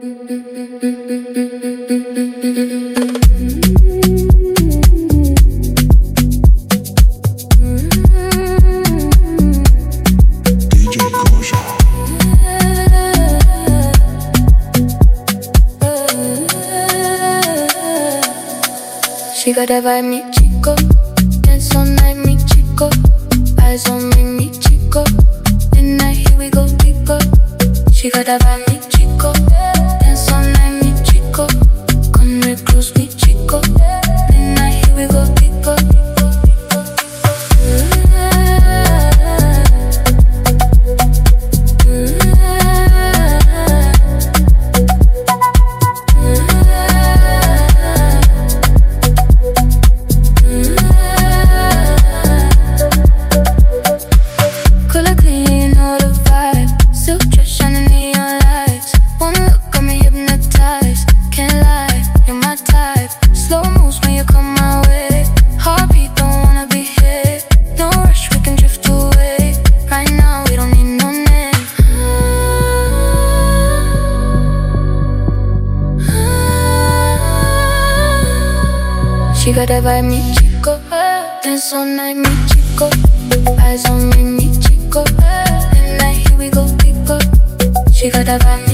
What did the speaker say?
She got that vibe, mi chico. Dance all night, mi chico. Eyes on me, mi chico. Midnight, here we go, pico. She got that vibe, mi chico. Dance all night, mi chico. Come real close, mi chico. Midnight, here we go, pico. She got that vibe, mi chico. Dance all night, mi chico. Eyes on me, mi chico. Midnight, here we go, pico. She got that vibe,